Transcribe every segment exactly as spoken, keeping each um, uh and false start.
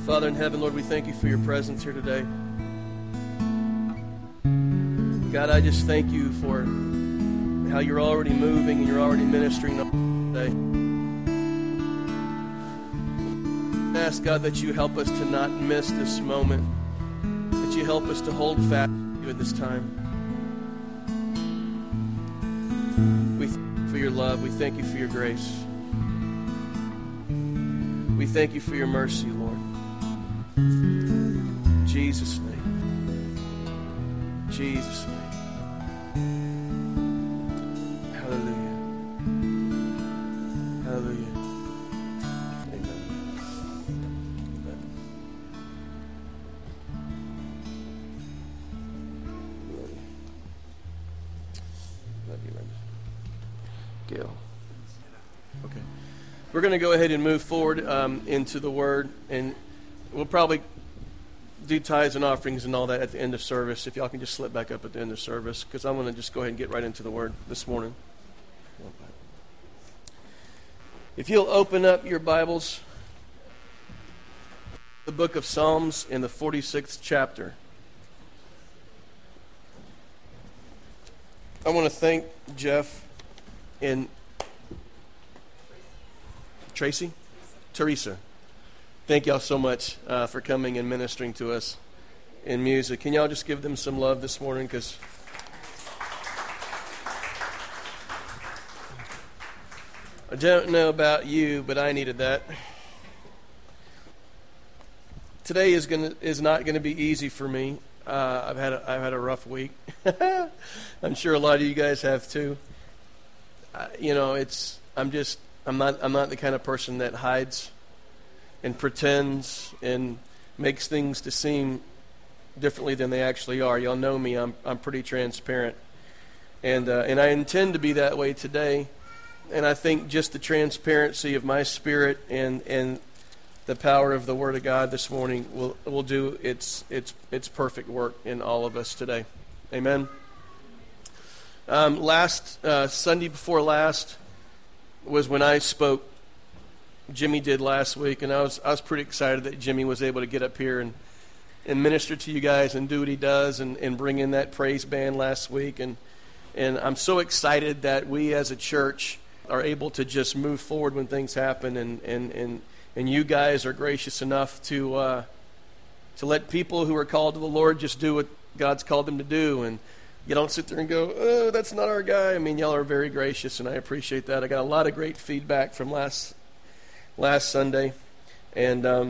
Father in heaven, Lord, we thank you for your presence here today. God, I just thank you for how you're already moving and you're already ministering today. I ask, God, that you help us to not miss this moment, that you help us to hold fast to you at this time. We thank you for your love. We thank you for your grace. We thank you for your mercy, Lord. In Jesus' name. In Jesus' name. Hallelujah. Hallelujah. Amen. Amen. Love you, Linda. Gail. Okay. We're going to go ahead and move forward um, into the Word, and we'll probably do tithes and offerings and all that at the end of service. If y'all can just slip back up at the end of service, because I'm going to just go ahead and get right into the Word this morning. If you'll open up your Bibles, the book of Psalms in the forty-sixth chapter. I want to thank Jeff and Tracy? Teresa. Thank y'all so much uh, for coming and ministering to us in music. Can y'all just give them some love this morning? Because I don't know about you, but I needed that. Today is gonna is not going to be easy for me. Uh, I've had a, I've had a rough week. I'm sure a lot of you guys have too. Uh, you know, it's I'm just. I'm not I'm not the kind of person that hides and pretends and makes things to seem differently than they actually are. Y'all know me. I'm I'm pretty transparent. And uh, and I intend to be that way today. And I think just the transparency of my spirit and, and the power of the Word of God this morning will will do its its its perfect work in all of us today. Amen. Um, last uh, Sunday before last was when I spoke. Jimmy did last week, and I was I was pretty excited that Jimmy was able to get up here and, and minister to you guys and do what he does and, and bring in that praise band last week. And and I'm so excited that we as a church are able to just move forward when things happen, and and, and, and you guys are gracious enough to uh, to let people who are called to the Lord just do what God's called them to do. And you don't sit there and go, oh, that's not our guy. I mean, y'all are very gracious, and I appreciate that. I got a lot of great feedback from last last Sunday, and um,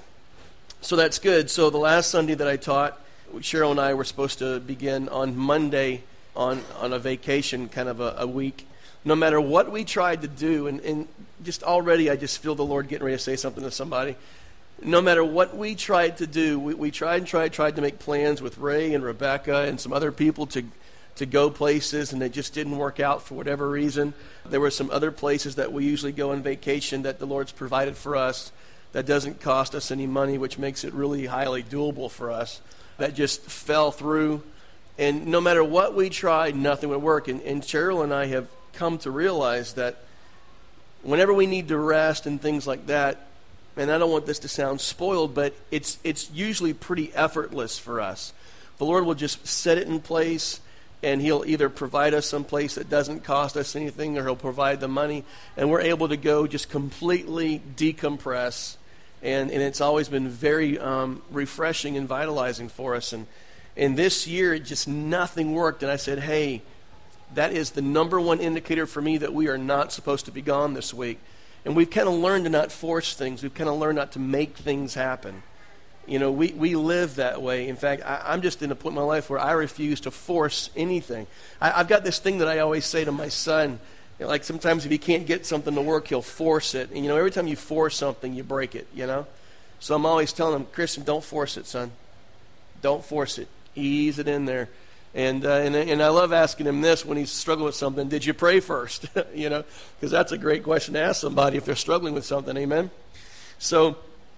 so that's good. So the last Sunday that I taught, Cheryl and I were supposed to begin on Monday on, on a vacation, kind of a, a week. No matter what we tried to do, and, and just already I just feel the Lord getting ready to say something to somebody. No matter what we tried to do, we, we tried and tried, tried to make plans with Ray and Rebecca and some other people to to go places, and it just didn't work out for whatever reason. There were some other places that we usually go on vacation that the Lord's provided for us that doesn't cost us any money, which makes it really highly doable for us. That just fell through, and no matter what we tried, nothing would work. And, and Cheryl and I have come to realize that whenever we need to rest and things like that, and I don't want this to sound spoiled, but it's it's usually pretty effortless for us. The Lord will just set it in place, and He'll either provide us some place that doesn't cost us anything, or He'll provide the money, and we're able to go just completely decompress, and, and it's always been very um, refreshing and vitalizing for us. And, and this year, it just nothing worked, and I said, hey, that is the number one indicator for me that we are not supposed to be gone this week. And we've kind of learned to not force things. We've kind of learned not to make things happen. You know, we, we live that way. In fact, I, I'm just in a point in my life where I refuse to force anything. I, I've got this thing that I always say to my son. You know, like sometimes if he can't get something to work, he'll force it. And, you know, every time you force something, you break it, you know. So I'm always telling him, Christian, don't force it, son. Don't force it. Ease it in there. And, uh, and and I love asking him this when he's struggling with something. Did you pray first? You know, because that's a great question to ask somebody if they're struggling with something. Amen? So,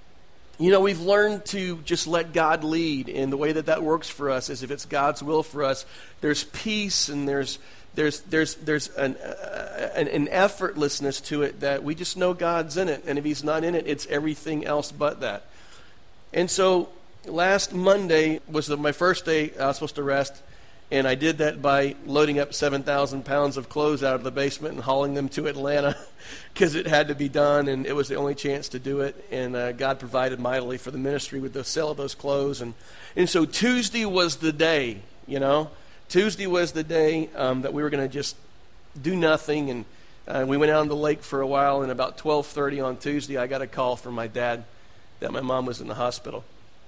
you know, we've learned to just let God lead, and the way that that works for us is if it's God's will for us, there's peace and there's there's there's there's an, uh, an an effortlessness to it that we just know God's in it, and if He's not in it, it's everything else but that. And so last Monday was the, my first day I was supposed to rest, and I did that by loading up seven thousand pounds of clothes out of the basement and hauling them to Atlanta because it had to be done, and it was the only chance to do it. And uh, God provided mightily for the ministry with the sale of those clothes. And, and so Tuesday was the day, you know. Tuesday was the day um, that we were going to just do nothing. And uh, we went out on the lake for a while, and about twelve thirty on Tuesday, I got a call from my dad that my mom was in the hospital.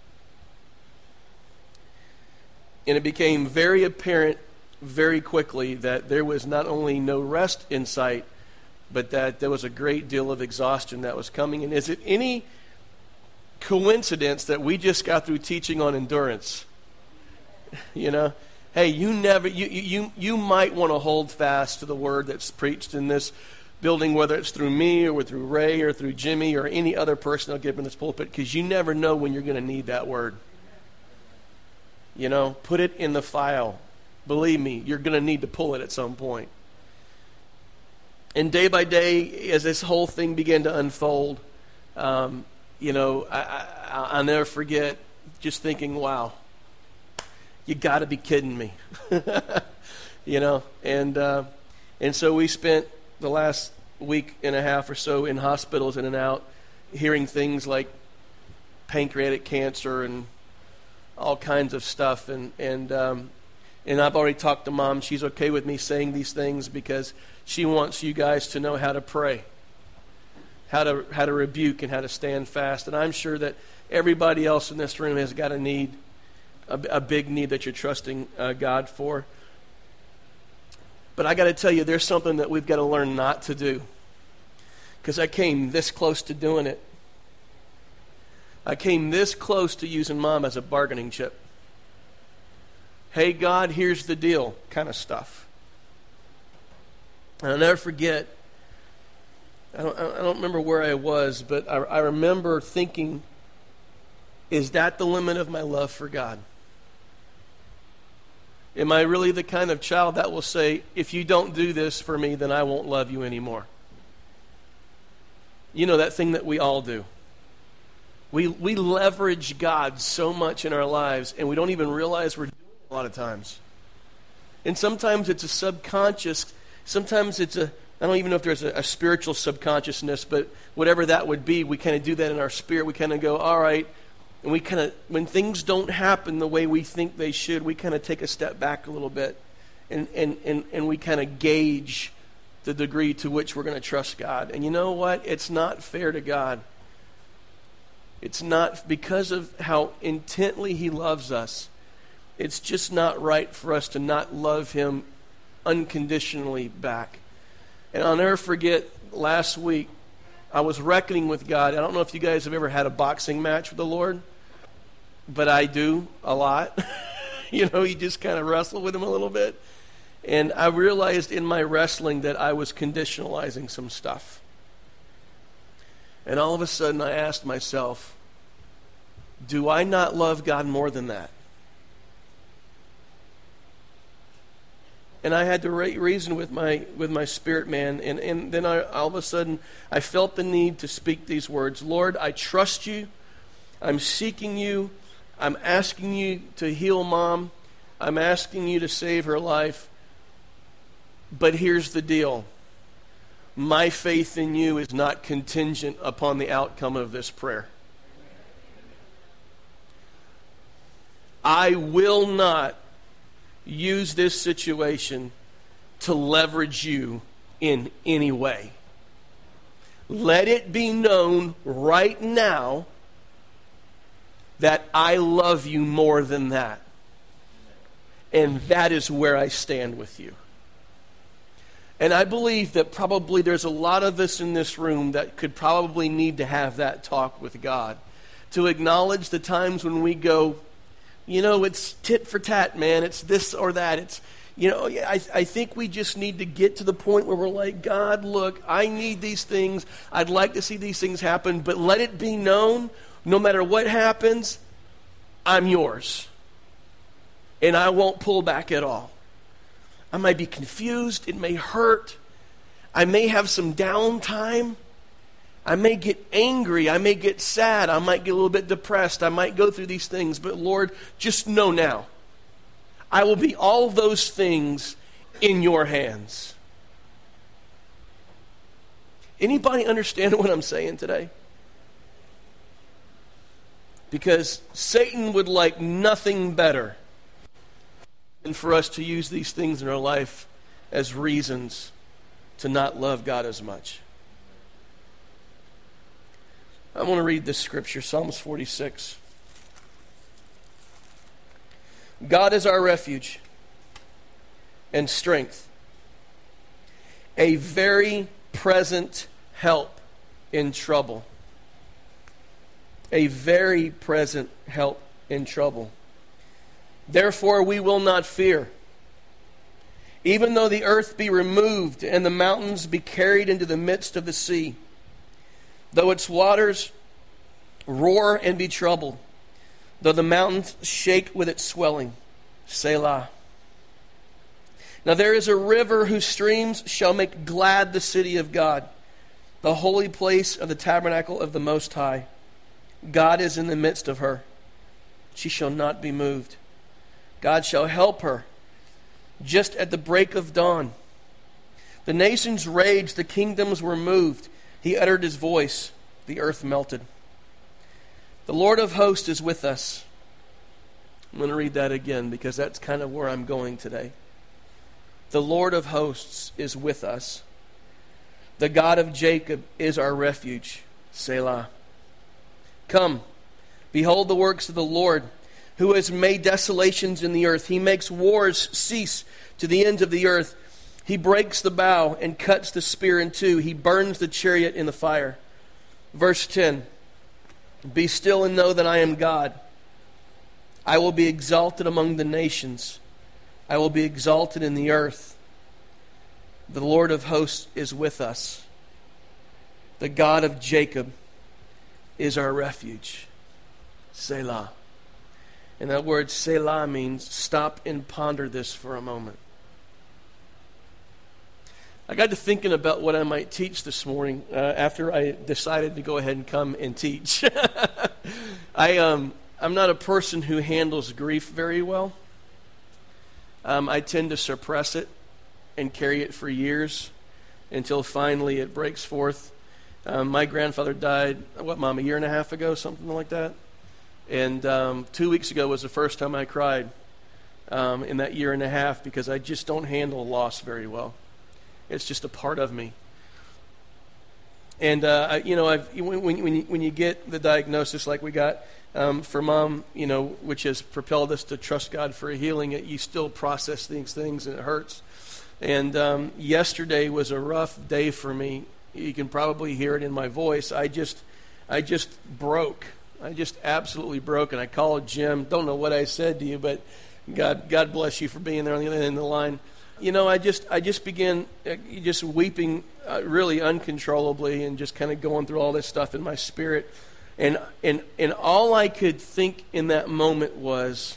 And it became very apparent very quickly that there was not only no rest in sight, but that there was a great deal of exhaustion that was coming. And is it any coincidence that we just got through teaching on endurance? You know, hey, you never, you you you might want to hold fast to the word that's preached in this building, whether it's through me or through Ray or through Jimmy or any other person that'll give in this pulpit, because you never know when you're going to need that word. You know, put it in the file. Believe me, you're going to need to pull it at some point. And day by day, as this whole thing began to unfold, um, you know, I, I, I'll never forget just thinking, wow, you got to be kidding me. You know, and uh, and so we spent the last week and a half or so in hospitals in and out, hearing things like pancreatic cancer and all kinds of stuff, and and um, and I've already talked to Mom. She's okay with me saying these things because she wants you guys to know how to pray, how to how to rebuke, and how to stand fast. And I'm sure that everybody else in this room has got a need, a, a big need that you're trusting uh, God for. But I got to tell you, there's something that we've got to learn not to do, because I came this close to doing it. I came this close to using Mom as a bargaining chip. Hey, God, here's the deal kind of stuff. And I'll never forget, I don't, I don't remember where I was, but I, I remember thinking, is that the limit of my love for God? Am I really the kind of child that will say, if you don't do this for me, then I won't love you anymore? You know, that thing that we all do. We we leverage God so much in our lives, and we don't even realize we're doing it a lot of times. And sometimes it's a subconscious, sometimes it's a, I don't even know if there's a, a spiritual subconsciousness, but whatever that would be, we kind of do that in our spirit. We kind of go, all right, and we kind of, when things don't happen the way we think they should, we kind of take a step back a little bit, and, and, and, and we kind of gauge the degree to which we're going to trust God. And you know what? It's not fair to God. It's not, because of how intently He loves us, it's just not right for us to not love Him unconditionally back. And I'll never forget, last week, I was reckoning with God. I don't know if you guys have ever had a boxing match with the Lord, but I do a lot. You know, you just kind of wrestle with Him a little bit. And I realized in my wrestling that I was conditionalizing some stuff. And all of a sudden I asked myself, do I not love God more than that? And I had to re- reason with my with my spirit man, and, and then I, all of a sudden I felt the need to speak these words. Lord, I trust you. I'm seeking you. I'm asking you to heal Mom. I'm asking you to save her life. But here's the deal. My faith in you is not contingent upon the outcome of this prayer. I will not use this situation to leverage you in any way. Let it be known right now that I love you more than that. And that is where I stand with you. And I believe that probably there's a lot of us in this room that could probably need to have that talk with God. To acknowledge the times when we go, you know, it's tit for tat, man. It's this or that. It's, you know, I, I think we just need to get to the point where we're like, God, look, I need these things. I'd like to see these things happen, but let it be known, no matter what happens, I'm yours. And I won't pull back at all. I might be confused. It may hurt. I may have some downtime. I may get angry. I may get sad. I might get a little bit depressed. I might go through these things. But Lord, just know now, I will be all those things in your hands. Anybody understand what I'm saying today? Because Satan would like nothing better than for us to use these things in our life as reasons to not love God as much. I want to read this scripture, Psalms forty-six. God is our refuge and strength, a very present help in trouble. A very present help in trouble. Therefore we will not fear, even though the earth be removed and the mountains be carried into the midst of the sea, though its waters roar and be troubled, though the mountains shake with its swelling. Selah. Now there is a river whose streams shall make glad the city of God, the holy place of the tabernacle of the Most High. God is in the midst of her. She shall not be moved. God shall help her just at the break of dawn. The nations raged, the kingdoms were moved. He uttered his voice, the earth melted. The Lord of hosts is with us. I'm going to read that again because that's kind of where I'm going today. The Lord of hosts is with us. The God of Jacob is our refuge. Selah. Come, behold the works of the Lord, who has made desolations in the earth. He makes wars cease to the ends of the earth. He breaks the bow and cuts the spear in two. He burns the chariot in the fire. Verse ten. Be still and know that I am God. I will be exalted among the nations. I will be exalted in the earth. The Lord of hosts is with us. The God of Jacob is our refuge. Selah. And that word Selah means stop and ponder this for a moment. I got to thinking about what I might teach this morning uh, after I decided to go ahead and come and teach. I, um, I'm not a person who handles grief very well. Um, I tend to suppress it and carry it for years until finally it breaks forth. Um, my grandfather died, what, Mom, a year and a half ago, something like that? And um, two weeks ago was the first time I cried um, in that year and a half because I just don't handle loss very well. It's just a part of me. And, uh, I, you know, I've, when, when, when, you, when you get the diagnosis like we got um, for Mom, you know, which has propelled us to trust God for a healing, it, you still process these things and it hurts. And um, yesterday was a rough day for me. You can probably hear it in my voice. I just, I just broke. I just absolutely broke. And I called Jim. Don't know what I said to you, but God, God bless you for being there on the other end of the line. You know, I just, I just began uh, just weeping uh, really uncontrollably and just kind of going through all this stuff in my spirit. And and and all I could think in that moment was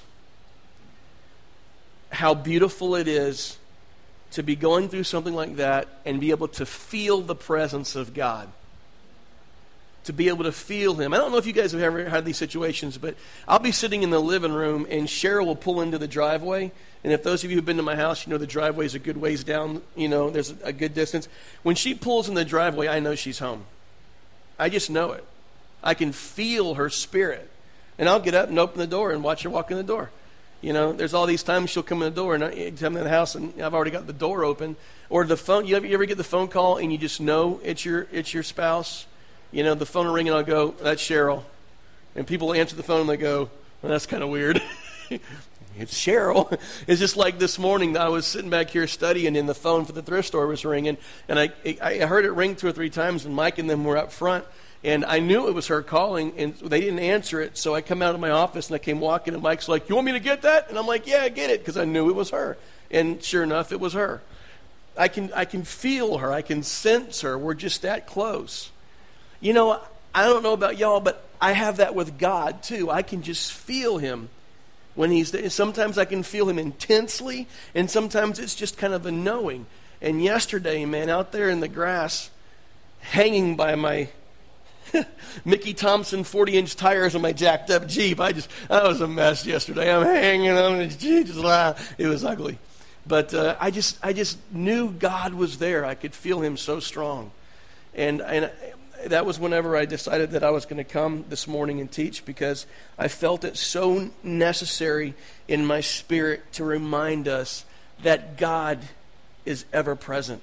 how beautiful it is to be going through something like that and be able to feel the presence of God. To be able to feel Him. I don't know if you guys have ever had these situations, but I'll be sitting in the living room and Cheryl will pull into the driveway. And if those of you who've been to my house, you know the driveway is a good ways down, you know, there's a good distance. When she pulls in the driveway, I know she's home. I just know it. I can feel her spirit. And I'll get up and open the door and watch her walk in the door. You know, there's all these times she'll come in the door and I come in the house and I've already got the door open. Or the phone, you ever, you ever get the phone call and you just know it's your it's your spouse? You know, the phone will ring and I'll go, that's Cheryl. And people answer the phone and they go, well, that's kind of weird. It's Cheryl. It's just like this morning, I was sitting back here studying and the phone for the thrift store was ringing. And I I heard it ring two or three times and Mike and them were up front. And I knew it was her calling, and they didn't answer it. So I come out of my office, and I came walking, and Mike's like, you want me to get that? And I'm like, yeah, get it, because I knew it was her. And sure enough, it was her. I can I can feel her. I can sense her. We're just that close. You know, I don't know about y'all, but I have that with God, too. I can just feel Him when He's there. Sometimes I can feel Him intensely, and sometimes it's just kind of a knowing. And yesterday, man, out there in the grass, hanging by my Mickey Thompson forty-inch tires on my jacked up Jeep. I just, that was a mess yesterday. I'm hanging on the Jeep. Just, ah, it was ugly. But uh, I just I just knew God was there. I could feel him so strong. And, and that was whenever I decided that I was going to come this morning and teach, because I felt it so necessary in my spirit to remind us that God is ever present.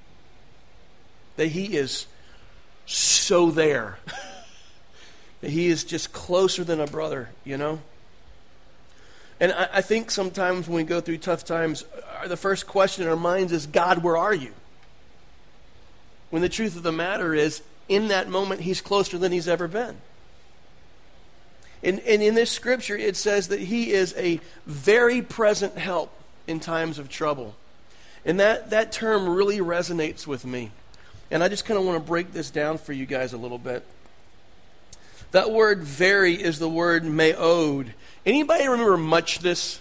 That he is so there. That he is just closer than a brother, you know? And I, I think sometimes when we go through tough times, the first question in our minds is, God, where are you? When the truth of the matter is, in that moment, he's closer than he's ever been. And, and in this scripture, it says that he is a very present help in times of trouble. And that, that term really resonates with me. And I just kind of want to break this down for you guys a little bit. That word very is the word meod. Anybody remember muchness?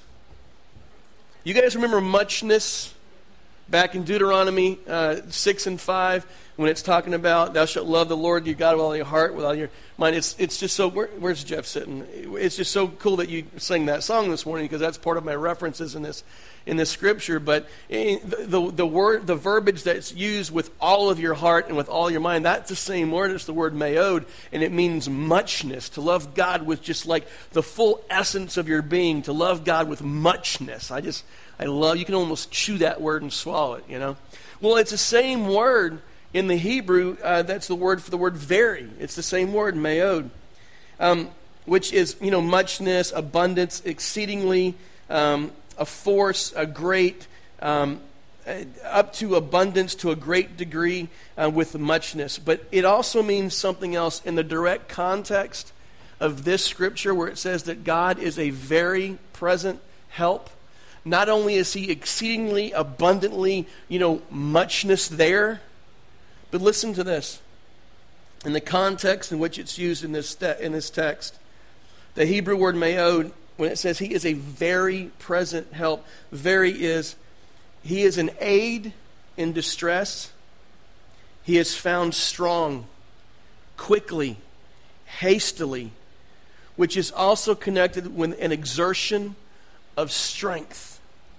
You guys remember muchness? Back in Deuteronomy uh, six and five, when it's talking about thou shalt love the Lord your God with all your heart, with all your mind. It's it's just so, where, where's Jeff sitting? It's just so cool that you sang that song this morning, because that's part of my references in this in this scripture. But the, the, the word, the verbiage that's used with all of your heart and with all your mind, that's the same word. It's the word meod, and it means muchness. To love God with just like the full essence of your being, to love God with muchness. I just, I love, you can almost chew that word and swallow it, you know. Well, it's the same word in the Hebrew, uh, that's the word for the word very. It's the same word, meod, um, which is, you know, muchness, abundance, exceedingly, um, a force, a great, um, up to abundance to a great degree uh, with muchness. But it also means something else in the direct context of this scripture, where it says that God is a very present help. Not only is he exceedingly, abundantly, you know, muchness there, but listen to this. In the context in which it's used in this te- in this text, the Hebrew word meod, when it says he is a very present help, very is, he is an aid in distress. He is found strong, quickly, hastily, which is also connected with an exertion of strength.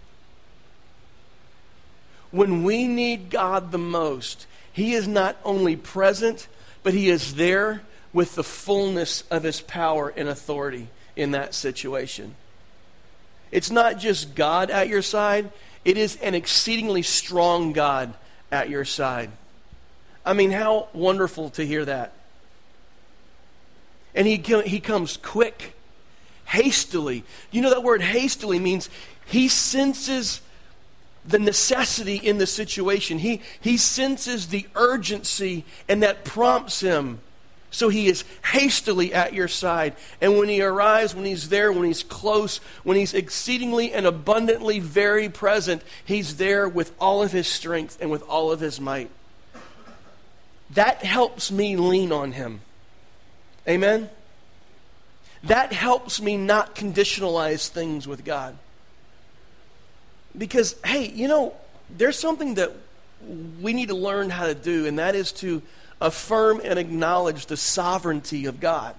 When we need God the most, he is not only present, but he is there with the fullness of his power and authority in that situation. It's not just God at your side, it is an exceedingly strong God at your side. I mean, how wonderful to hear that. And he, he comes quick, hastily. You know that word hastily means he senses the necessity in the situation. He, he senses the urgency, and that prompts him. So he is hastily at your side. And when he arrives, when he's there, when he's close, when he's exceedingly and abundantly very present, he's there with all of his strength and with all of his might. That helps me lean on him. Amen? That helps me not conditionalize things with God. Because, hey, you know, there's something that we need to learn how to do, and that is to affirm and acknowledge the sovereignty of God.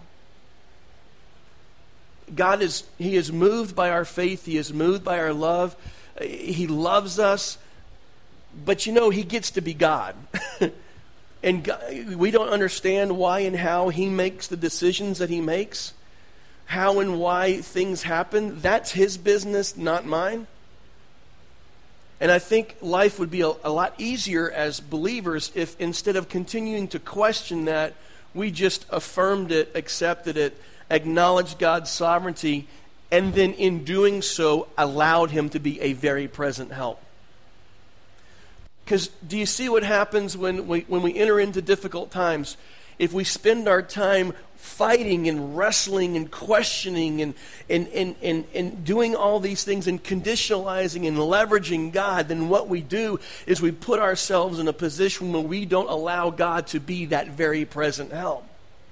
God is, he is moved by our faith. He is moved by our love. He loves us. But, you know, he gets to be God. And God, we don't understand why and how he makes the decisions that he makes. How and why things happen. That's his business, not mine. And I think life would be a, a lot easier as believers if instead of continuing to question that, we just affirmed it, accepted it, acknowledged God's sovereignty, and then in doing so, allowed him to be a very present help. Because do you see what happens when we, when we enter into difficult times? If we spend our time fighting and wrestling and questioning and, and, and, and, and doing all these things and conditionalizing and leveraging God, then what we do is we put ourselves in a position where we don't allow God to be that very present help.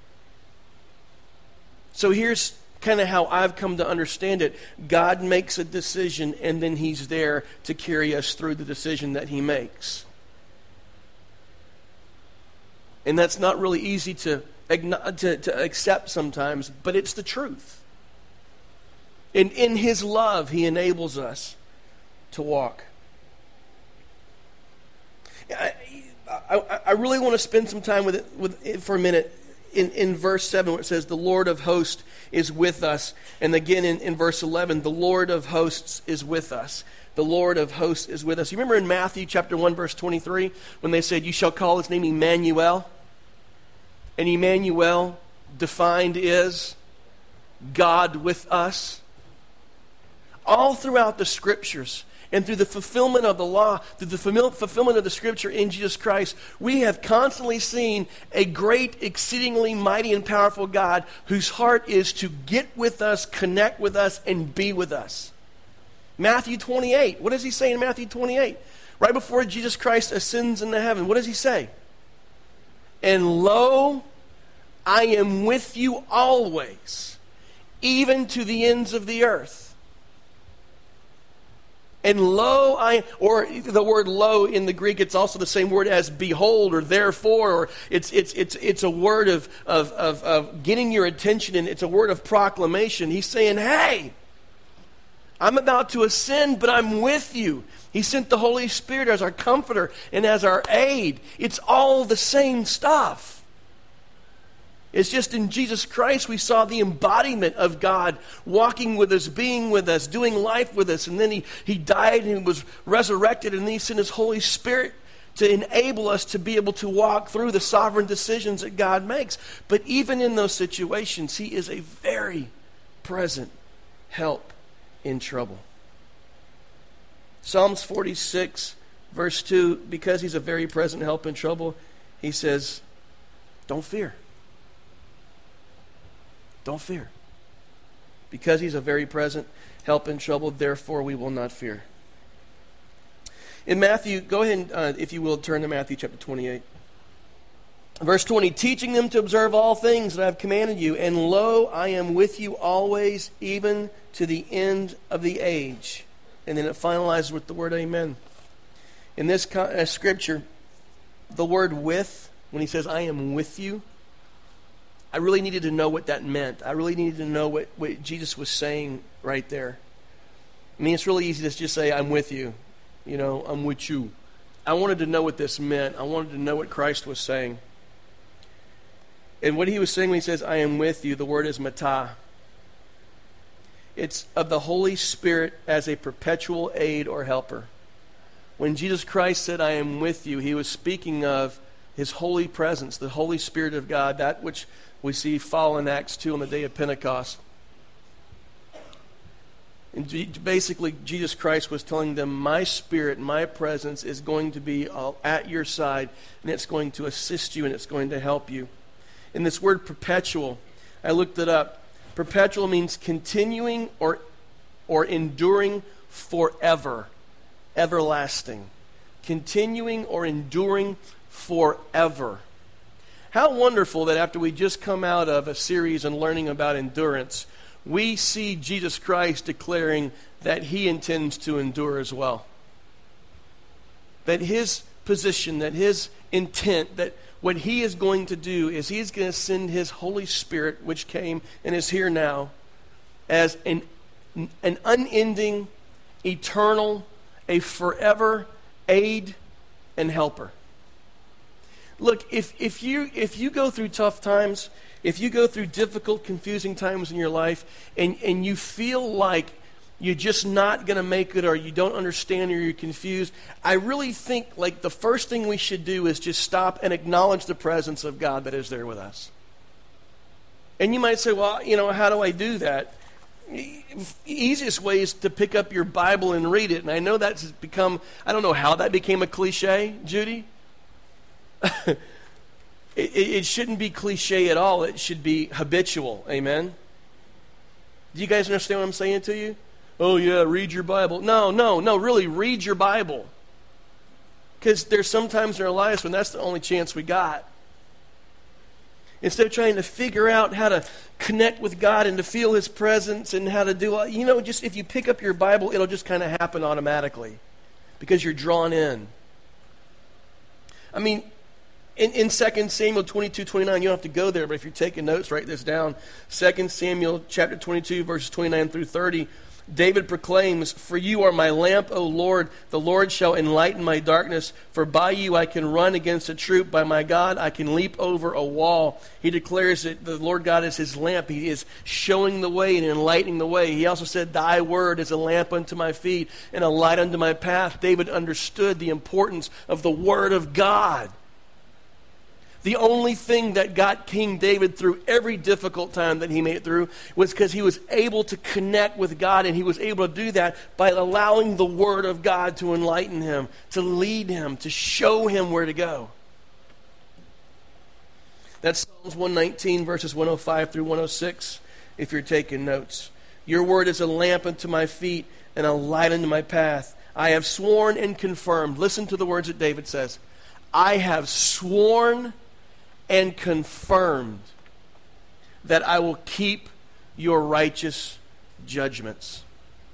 So here's kind of how I've come to understand it. God makes a decision, and then he's there to carry us through the decision that he makes. And that's not really easy to to, to accept sometimes, but it's the truth. And in His love, He enables us to walk. I, I, I really want to spend some time with it, with it for a minute in, in verse seven, where it says, the Lord of hosts is with us. And again in, in verse eleven, the Lord of hosts is with us. The Lord of hosts is with us. You remember in Matthew chapter one, verse twenty-three, when they said, you shall call His name Emmanuel? And Emmanuel, defined is God with us. All throughout the Scriptures, and through the fulfillment of the law, through the fulfillment of the Scripture in Jesus Christ, we have constantly seen a great, exceedingly mighty and powerful God whose heart is to get with us, connect with us, and be with us. Matthew twenty-eight, what does He say in Matthew twenty-eight? Right before Jesus Christ ascends into heaven, what does He say? And lo, I am with you always, even to the ends of the earth. And lo, I, or the word lo in the Greek, it's also the same word as behold or therefore, or it's it's it's it's a word of of of, of getting your attention, and it's a word of proclamation. He's saying, hey, I'm about to ascend, but I'm with you. He sent the Holy Spirit as our comforter and as our aid. It's all the same stuff. It's just in Jesus Christ we saw the embodiment of God walking with us, being with us, doing life with us. And then he, he died and He was resurrected, and then He sent His Holy Spirit to enable us to be able to walk through the sovereign decisions that God makes. But even in those situations, He is a very present help in trouble. Psalms forty-six, verse two, because He's a very present help in trouble, He says, don't fear. Don't fear. Because He's a very present help in trouble, therefore we will not fear. In Matthew, go ahead and, uh, if you will, turn to Matthew chapter twenty-eight. Verse twenty, teaching them to observe all things that I have commanded you, and lo, I am with you always, even to the end of the age. And then it finalizes with the word amen. In this uh, scripture, the word with, when He says, I am with you, I really needed to know what that meant. I really needed to know what, what Jesus was saying right there. I mean, it's really easy to just say, I'm with you. You know, I'm with you. I wanted to know what this meant. I wanted to know what Christ was saying. And what He was saying when He says, I am with you, the word is mata. It's of the Holy Spirit as a perpetual aid or helper. When Jesus Christ said, I am with you, He was speaking of His holy presence, the Holy Spirit of God, that which we see fall in Acts two on the day of Pentecost. And basically, Jesus Christ was telling them, my Spirit, my presence is going to be at your side, and it's going to assist you, and it's going to help you. And this word perpetual, I looked it up. Perpetual means continuing or, or enduring forever, everlasting. Continuing or enduring forever. How wonderful that after we just come out of a series on learning about endurance, we see Jesus Christ declaring that He intends to endure as well. That His position, that His intent, that what He is going to do is He's going to send His Holy Spirit, which came and is here now, as an, an unending, eternal, a forever aid and helper. Look, if, if you if you go through tough times, if you go through difficult, confusing times in your life, and, and you feel like you're just not going to make it, or you don't understand, or you're confused, I really think like the first thing we should do is just stop and acknowledge the presence of God that is there with us. And you might say, well, you know, how do I do that? The easiest way is to pick up your Bible and read it. And I know that's become, I don't know how that became a cliche, Judy. it, it shouldn't be cliche at all. It should be habitual. Amen? Do you guys understand what I'm saying to you? Oh, yeah, read your Bible. No, no, no, really, read your Bible. Because there's some times in our lives when that's the only chance we got. Instead of trying to figure out how to connect with God and to feel His presence and how to do, you know, just if you pick up your Bible, it'll just kind of happen automatically because you're drawn in. I mean, In, in Second Samuel twenty-two, twenty-nine, you don't have to go there, but if you're taking notes, write this down. Second Samuel chapter twenty-two, verses twenty-nine through thirty, David proclaims, "For you are my lamp, O Lord. The Lord shall enlighten my darkness. For by you I can run against a troop. By my God I can leap over a wall." He declares that the Lord God is his lamp. He is showing the way and enlightening the way. He also said, "Thy word is a lamp unto my feet and a light unto my path." David understood the importance of the word of God. The only thing that got King David through every difficult time that he made it through was because he was able to connect with God, and he was able to do that by allowing the Word of God to enlighten him, to lead him, to show him where to go. That's Psalms one nineteen, verses one oh five through one oh six, if you're taking notes. "Your word is a lamp unto my feet and a light unto my path. I have sworn and confirmed." Listen to the words that David says. "I have sworn and confirmed that I will keep your righteous judgments."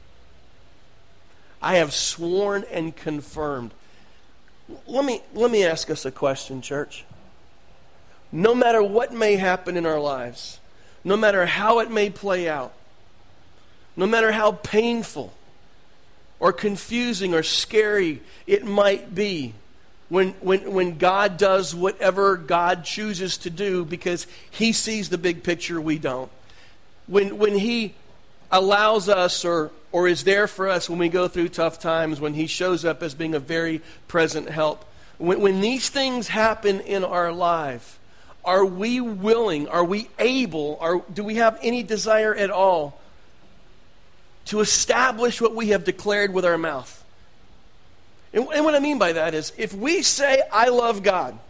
I have sworn and confirmed. Let me, let me ask us a question, church. No matter what may happen in our lives, no matter how it may play out, no matter how painful or confusing or scary it might be, When, when, when God does whatever God chooses to do, because he sees the big picture, we don't. When, when he allows us or, or is there for us when we go through tough times, when he shows up as being a very present help. When, when these things happen in our life, are we willing, are we able, are, do we have any desire at all to establish what we have declared with our mouth? And, and what I mean by that is, if we say, "I love God,"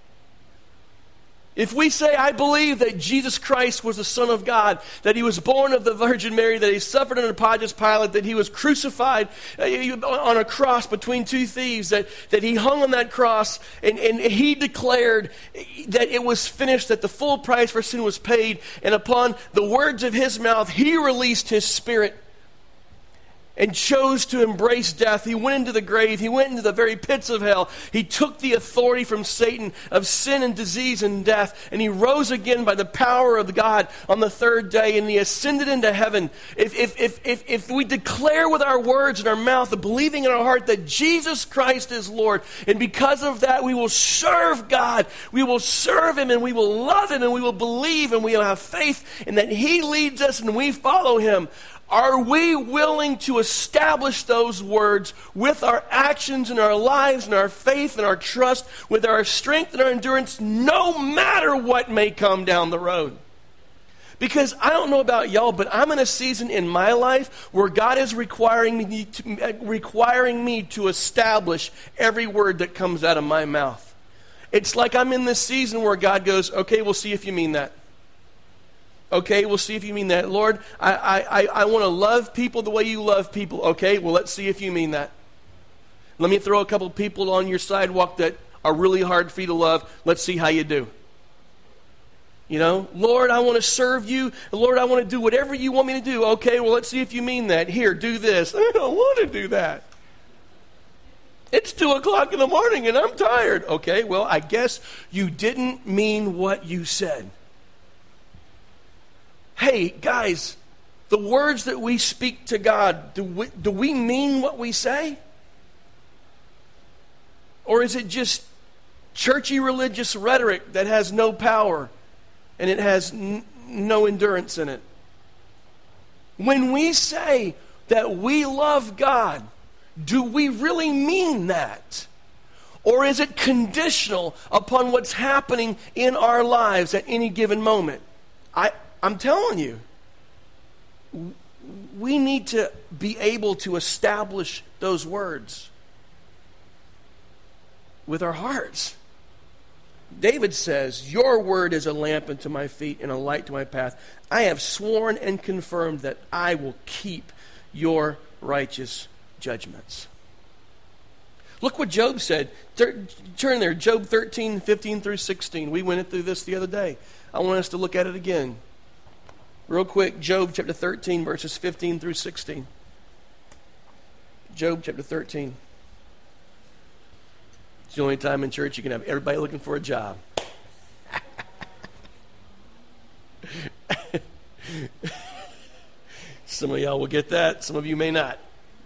if we say, "I believe that Jesus Christ was the Son of God, that he was born of the Virgin Mary, that he suffered under Pontius Pilate, that he was crucified on a cross between two thieves, that, that he hung on that cross, and, and he declared that it was finished, that the full price for sin was paid, and upon the words of his mouth, he released his Spirit and chose to embrace death. He went into the grave. He went into the very pits of hell. He took the authority from Satan of sin and disease and death, and he rose again by the power of God on the third day, and he ascended into heaven. If, if, if, if, if we declare with our words and our mouth, the believing in our heart that Jesus Christ is Lord, and because of that we will serve God, we will serve him, and we will love him, and we will believe, and we will have faith, and that he leads us and we follow him. Are we willing to establish those words with our actions and our lives and our faith and our trust, with our strength and our endurance, no matter what may come down the road? Because I don't know about y'all, but I'm in a season in my life where God is requiring me to, requiring me to establish every word that comes out of my mouth. It's like I'm in this season where God goes, "Okay, we'll see if you mean that. Okay, we'll see if you mean that. Lord, I, I, I want to love people the way you love people. Okay, well, let's see if you mean that. Let me throw a couple of people on your sidewalk that are really hard for you to love. Let's see how you do. You know, Lord, I want to serve you. Lord, I want to do whatever you want me to do. Okay, well, let's see if you mean that. Here, do this. I don't want to do that. It's two o'clock in the morning and I'm tired. Okay, well, I guess you didn't mean what you said. Hey, guys, the words that we speak to God, do we, do we mean what we say? Or is it just churchy religious rhetoric that has no power and it has n- no endurance in it? When we say that we love God, do we really mean that? Or is it conditional upon what's happening in our lives at any given moment? I I'm telling you, we need to be able to establish those words with our hearts. David says, "Your word is a lamp unto my feet and a light to my path. I have sworn and confirmed that I will keep your righteous judgments." Look what Job said. Turn there, Job thirteen, fifteen through sixteen. We went through this the other day. I want us to look at it again. Real quick, Job chapter thirteen, verses fifteen through sixteen. Job chapter thirteen. It's the only time in church you can have everybody looking for a job. Some of y'all will get that. Some of you may not.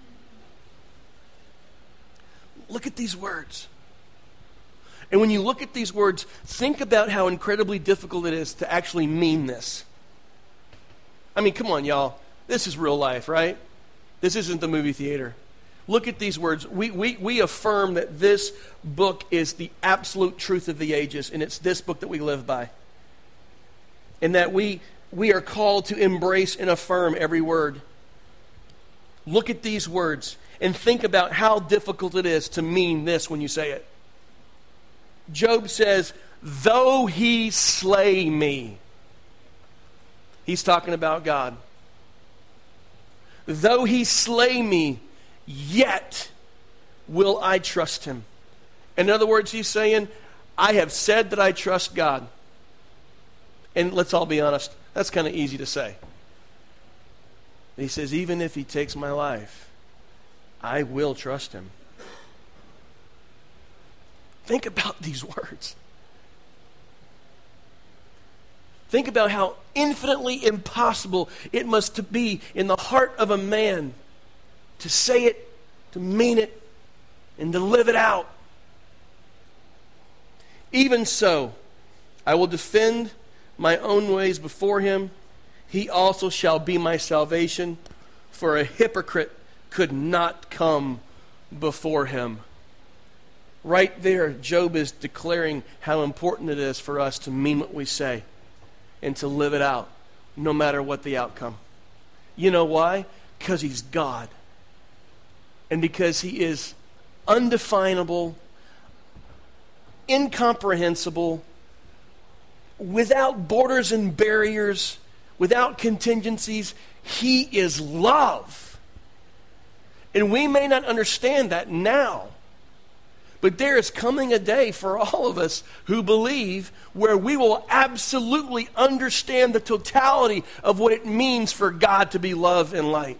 Look at these words. And when you look at these words, think about how incredibly difficult it is to actually mean this. I mean, come on, y'all. This is real life, right? This isn't the movie theater. Look at these words. We, we, we affirm that this book is the absolute truth of the ages, and it's this book that we live by. And that we, we are called to embrace and affirm every word. Look at these words and think about how difficult it is to mean this when you say it. Job says, though he slay me. He's talking about God. Though he slay me, yet will I trust him. In other words, he's saying, I have said that I trust God. And let's all be honest, that's kind of easy to say. He says, even if he takes my life, I will trust him. Think about these words. Think about how infinitely impossible it must be in the heart of a man to say it, to mean it, and to live it out. Even so, I will defend my own ways before him. He also shall be my salvation, for a hypocrite could not come before him. Right there, Job is declaring how important it is for us to mean what we say and to live it out, no matter what the outcome. You know why? Because he's God. And because he is undefinable, incomprehensible, without borders and barriers, without contingencies. He is love. And we may not understand that now. But there is coming a day for all of us who believe where we will absolutely understand the totality of what it means for God to be love and light.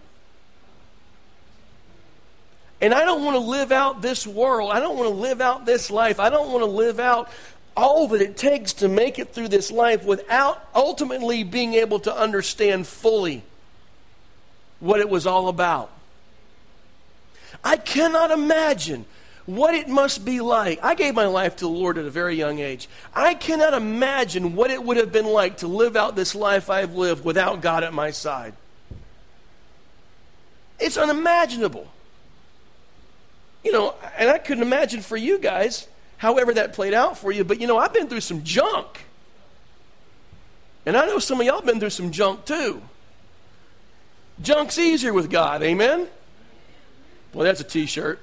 And I don't want to live out this world. I don't want to live out this life. I don't want to live out all that it takes to make it through this life without ultimately being able to understand fully what it was all about. I cannot imagine what it must be like. I gave my life to the Lord at a very young age. I cannot imagine what it would have been like to live out this life I've lived without God at my side. It's unimaginable. You know, and I couldn't imagine for you guys, however that played out for you, but you know, I've been through some junk. And I know some of y'all have been through some junk too. Junk's easier with God, amen? Well, that's a t-shirt.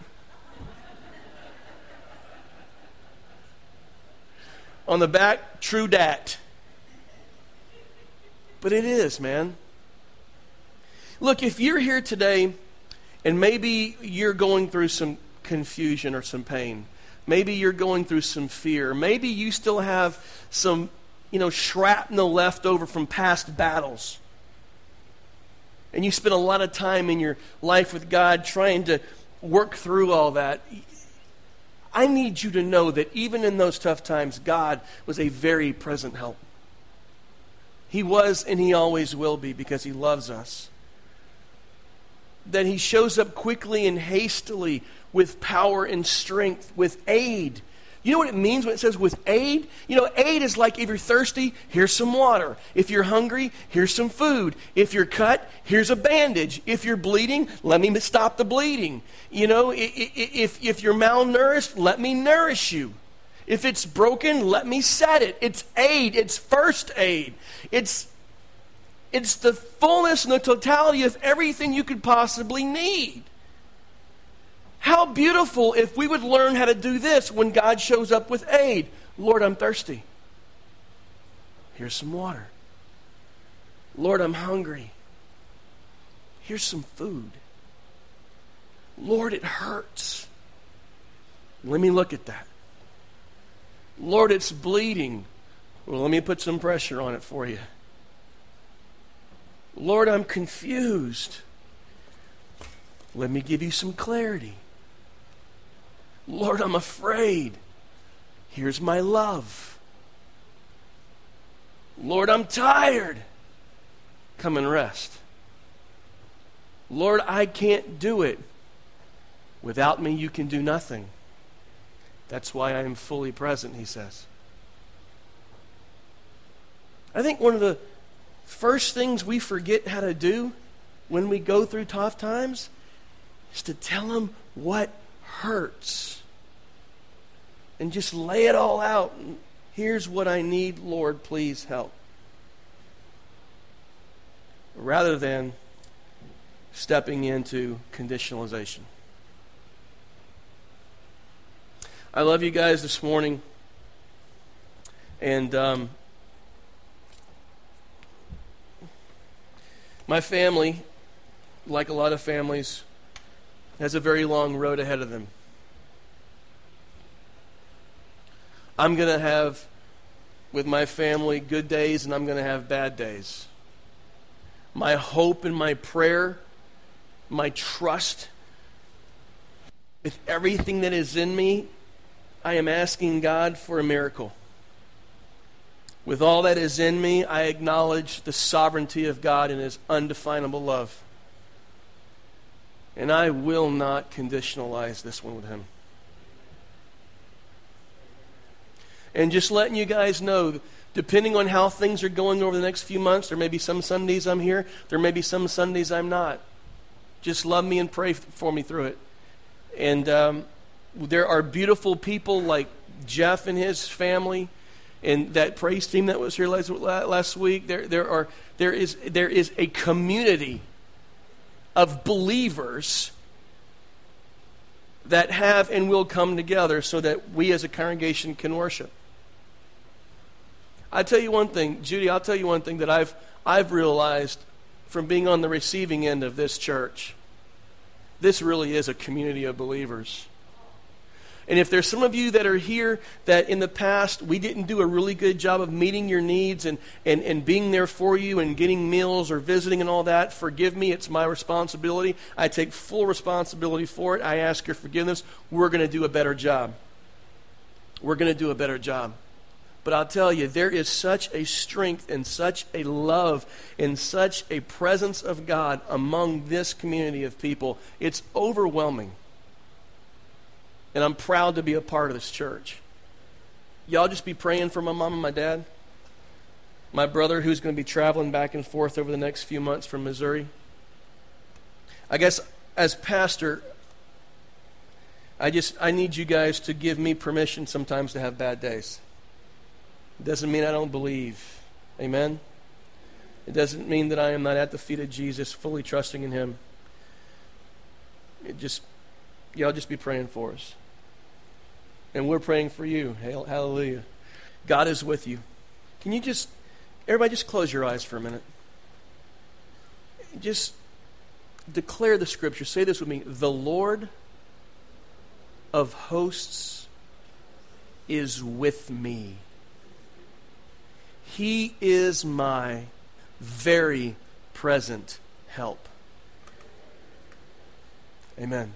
On the back, true dat. But it is, man. Look, if you're here today and maybe you're going through some confusion or some pain, maybe you're going through some fear, maybe you still have some, you know, shrapnel left over from past battles, and you spent a lot of time in your life with God trying to work through all that, I need you to know that even in those tough times, God was a very present help. He was and He always will be because He loves us. That He shows up quickly and hastily with power and strength, with aid. You know what it means when it says with aid? You know, aid is like if you're thirsty, here's some water. If you're hungry, here's some food. If you're cut, here's a bandage. If you're bleeding, let me stop the bleeding. You know, if, if you're malnourished, let me nourish you. If it's broken, let me set it. It's aid. It's first aid. It's, it's the fullness and the totality of everything you could possibly need. How beautiful if we would learn how to do this when God shows up with aid. Lord, I'm thirsty. Here's some water. Lord, I'm hungry. Here's some food. Lord, it hurts. Let me look at that. Lord, it's bleeding. Well, let me put some pressure on it for you. Lord, I'm confused. Let me give you some clarity. Lord, I'm afraid. Here's my love. Lord, I'm tired. Come and rest. Lord, I can't do it. Without me, you can do nothing. That's why I am fully present, he says. I think one of the first things we forget how to do when we go through tough times is to tell him what hurts. And just lay it all out. Here's what I need, Lord, please help. Rather than stepping into conditionalization. I love you guys this morning. And um, my family, like a lot of families, has a very long road ahead of them. I'm going to have, with my family, good days, and I'm going to have bad days. My hope and my prayer, my trust, with everything that is in me, I am asking God for a miracle. With all that is in me, I acknowledge the sovereignty of God and His undefinable love. And I will not conditionalize this one with Him. And just letting you guys know, depending on how things are going over the next few months, there may be some Sundays I'm here, there may be some Sundays I'm not. Just love me and pray for me through it. And um, there are beautiful people like Jeff and his family, and that praise team that was here last, last week. There, there are, there is, there is a community of believers that have and will come together so that we as a congregation can worship. I tell you one thing, Judy, I'll tell you one thing that I've I've realized from being on the receiving end of this church. This really is a community of believers. And if there's some of you that are here that in the past we didn't do a really good job of meeting your needs and, and, and being there for you and getting meals or visiting and all that, forgive me, it's my responsibility. I take full responsibility for it. I ask your forgiveness. We're going to do a better job. We're going to do a better job. But I'll tell you, there is such a strength and such a love and such a presence of God among this community of people. It's overwhelming. And I'm proud to be a part of this church. Y'all just be praying for my mom and my dad. My brother, who's going to be traveling back and forth over the next few months from Missouri. I guess as pastor, I just I need you guys to give me permission sometimes to have bad days. It doesn't mean I don't believe. Amen? It doesn't mean that I am not at the feet of Jesus, fully trusting in Him. It just, y'all just be praying for us. And we're praying for you. Hallelujah. God is with you. Can you just, everybody just close your eyes for a minute. Just declare the scripture. Say this with me. The Lord of hosts is with me. He is my very present help. Amen.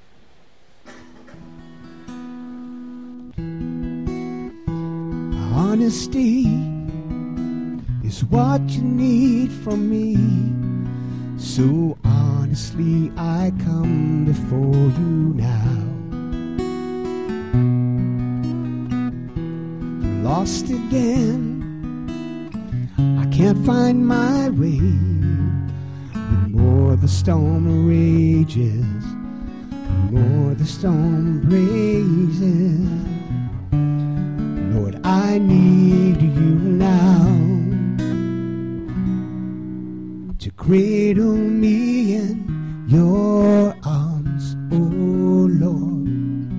Honesty is what you need from me. So honestly I come before you now. I'm lost again. I can't find my way. The more the storm rages, the more the storm raises. Lord, I need you now to cradle me in your arms, oh Lord,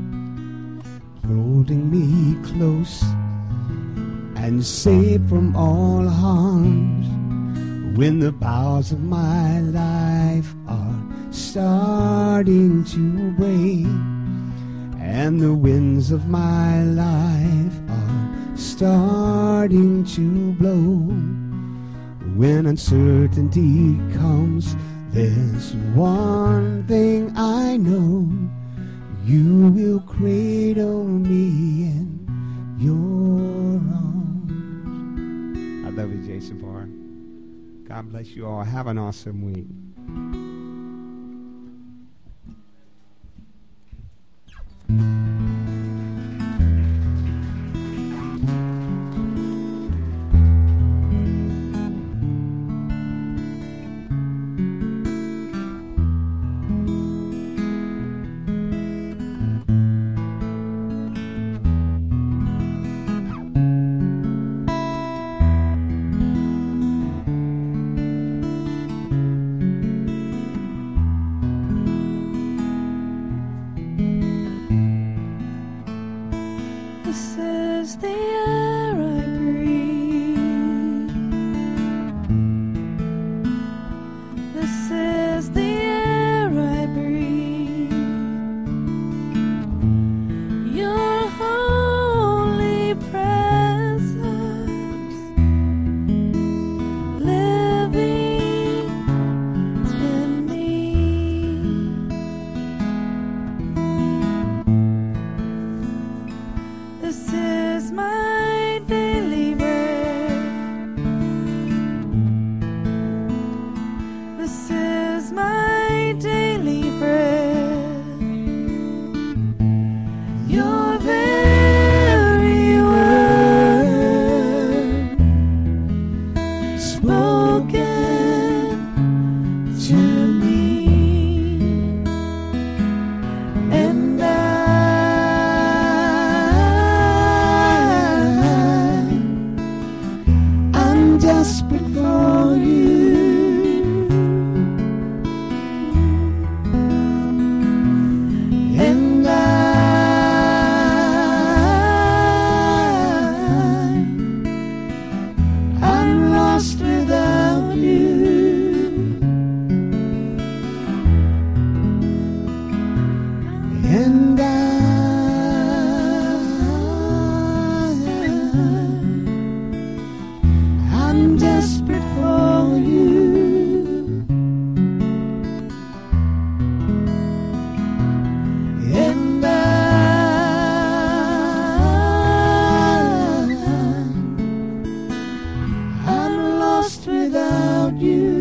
holding me close and safe from all harms when the boughs of my life are starting to break and the winds of my life are starting to blow. When uncertainty comes, there's one thing I know. You will cradle me in your arms. I love you, Jason Barr. God bless you all. Have an awesome week. This is the air I breathe. This is the air I breathe. Your holy presence living in me. This is my daily bread. This is my daily bread. Your very word spoken to me, and I I'm desperate for you, and I I'm lost without you, and I I'm desperate for you, and I I'm lost without you.